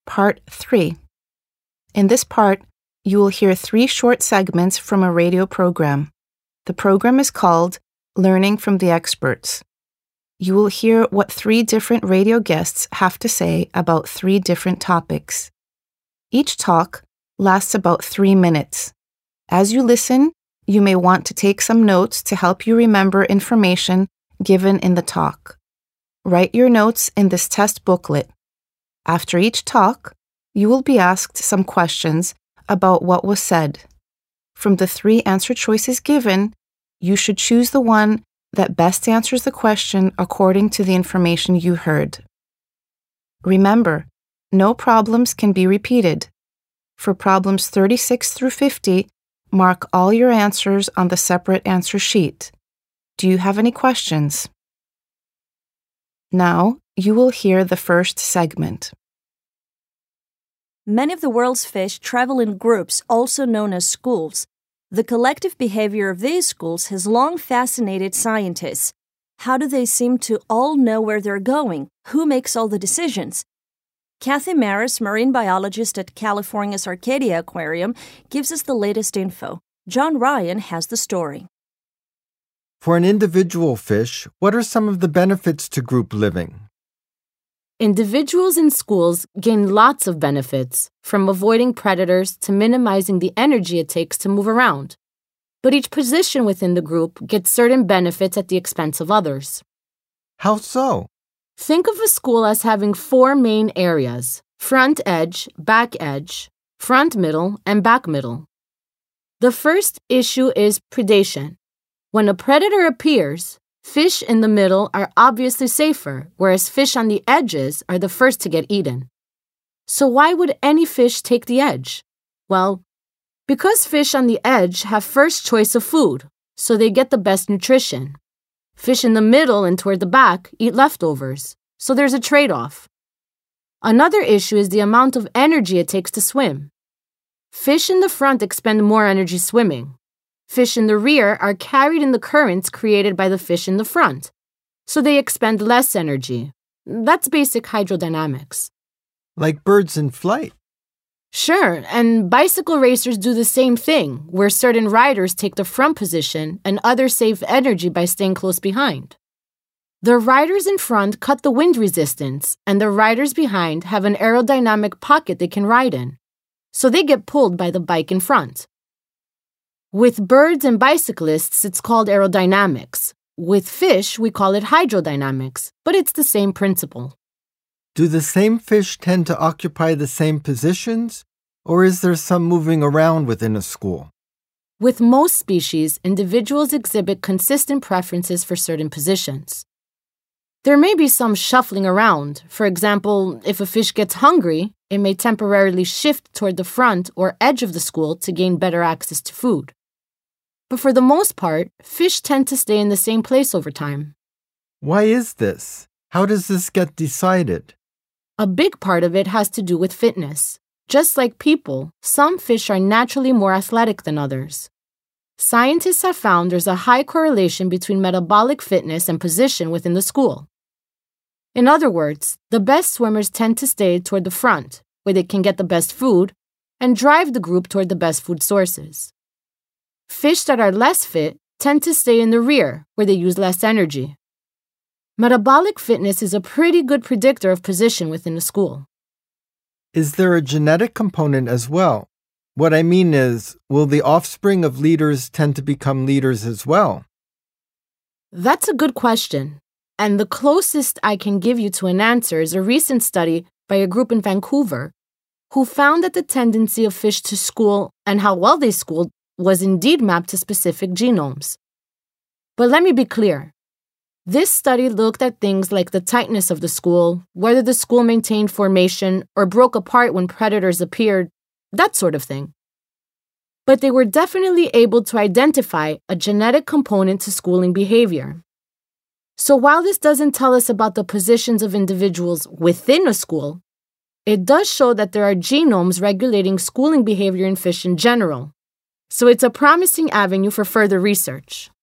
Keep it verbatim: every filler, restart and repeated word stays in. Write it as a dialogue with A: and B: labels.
A: Part three. In this part, you will hear three short segments from a radio program. The program is called Learning from the Experts. You will hear what three different radio guests have to say about three different topics. Each talk lasts about three minutes. As you listen, you may want to take some notes to help you remember information given in the talk. Write your notes in this test booklet. After each talk, you will be asked some questions about what was said. From the three answer choices given, you should choose the one that best answers the question according to the information you heard. Remember, no problems can be repeated. For problems thirty-six through fifty, mark all your answers on the separate answer sheet. Do you have any questions? Now, you will hear the first segment.
B: Many of the world's fish travel in groups, also known as schools. The collective behavior of these schools has long fascinated scientists. How do they seem to all know where they're going? Who makes all the decisions? Kathy Maris, marine biologist at California's Arcadia Aquarium, gives us the latest info. John Ryan has the story.
C: For an individual fish, what are some of the benefits to group living?
D: Individuals in schools gain lots of benefits, from avoiding predators to minimizing the energy it takes to move around. But each position within the group gets certain benefits at the expense of others.
C: How so?
D: Think of a school as having four main areas: front edge, back edge, front middle, and back middle. The first issue is predation. When a predator appears, fish in the middle are obviously safer, whereas fish on the edges are the first to get eaten. So why would any fish take the edge? Well, because fish on the edge have first choice of food, so they get the best nutrition. Fish in the middle and toward the back eat leftovers, so there's a trade-off. Another issue is the amount of energy it takes to swim. Fish in the front expend more energy swimming. Fish in the rear are carried in the currents created by the fish in the front, so they expend less energy. That's basic hydrodynamics.
C: Like birds in flight.
D: Sure, and bicycle racers do the same thing, where certain riders take the front position and others save energy by staying close behind. The riders in front cut the wind resistance, and the riders behind have an aerodynamic pocket they can ride in, so they get pulled by the bike in front. With birds and bicyclists, it's called aerodynamics. With fish, we call it hydrodynamics, but it's the same principle.
C: Do the same fish tend to occupy the same positions, or is there some moving around within a school?
D: With most species, individuals exhibit consistent preferences for certain positions. There may be some shuffling around. For example, if a fish gets hungry, it may temporarily shift toward the front or edge of the school to gain better access to food. But for the most part, fish tend to stay in the same place over time.
C: Why is this? How does this get decided?
D: A big part of it has to do with fitness. Just like people, some fish are naturally more athletic than others. Scientists have found there's a high correlation between metabolic fitness and position within the school. In other words, the best swimmers tend to stay toward the front, where they can get the best food, and drive the group toward the best food sources. Fish that are less fit tend to stay in the rear, where they use less energy. Metabolic fitness is a pretty good predictor of position within a school.
C: Is there a genetic component as well? What I mean is, will the offspring of leaders tend to become leaders as well?
D: That's a good question, and the closest I can give you to an answer is a recent study by a group in Vancouver who found that the tendency of fish to school and how well they schooled was indeed mapped to specific genomes. But let me be clear. This study looked at things like the tightness of the school, whether the school maintained formation or broke apart when predators appeared, that sort of thing. But they were definitely able to identify a genetic component to schooling behavior. So while this doesn't tell us about the positions of individuals within a school, it does show that there are genomes regulating schooling behavior in fish in general. So it's a promising avenue for further research.